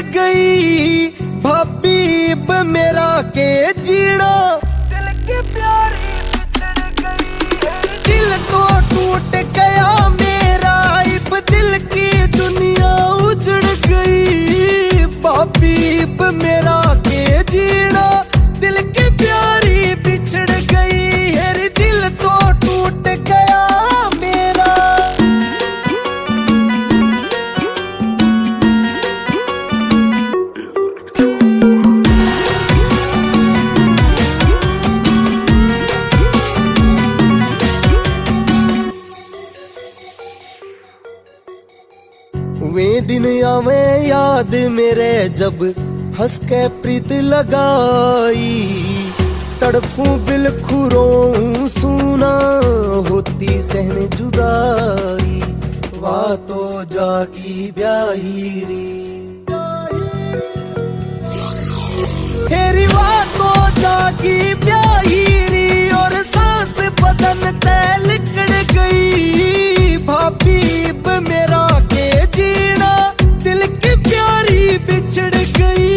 गई भाभी इब मेरा के जीना, दिल की प्यारी बिछड़ गई। दिल तो टूट गया मेरा इब दिल की दुनिया उजड़ गई। भाभी इब मेरा के जीना, दिल की प्यारी बिछड़ गई। हेरी दिल तो टूट गया मेरा। वे दिन आवे याद मेरे जब हंस के प्रीत लगाई। तड़फूं बिलखुरों सुना होती सहने जुदाई। वाह तो जागी ब्याहीरी, तेरी वाह तो जागी ब्याहीरी। और सांस बदन ते लिकड़ गई। भाभी इब मेरा के जीना, दिल की प्यारी बिछड़ गई।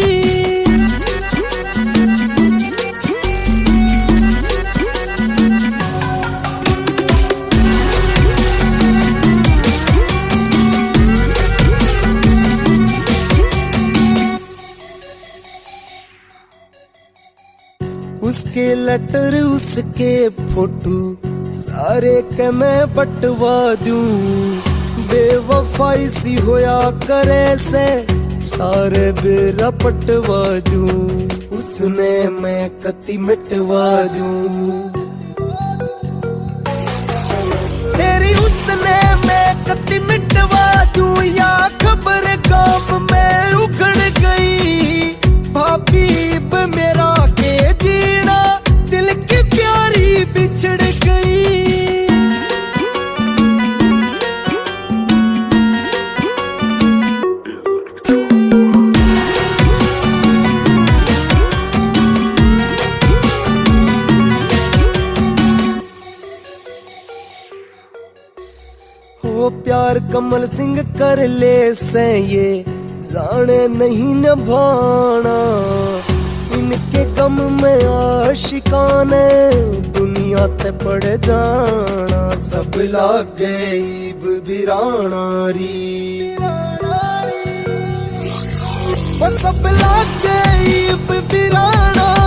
उसके लेटर उसके फोटो सारे के मैं बटवा दूं। बेवफाई सी होया करे से सारे बेरा पटवा दूं। उसने मैं कति मिटवा दूं। तेरी उसने मैं कति मिटवा दूं। या खबर गांव में उखड़ गई। भाभी इब मेरा के जीना, दिल की प्यारी बिछड़ गई। हो प्यार कमल सिंह कर ले से ये जाने नहीं निभाना। इनके गम में आशिकाने दुनिया ते पड़ जाना। सब लाग गई बिराना री, सब लाग गई बिराना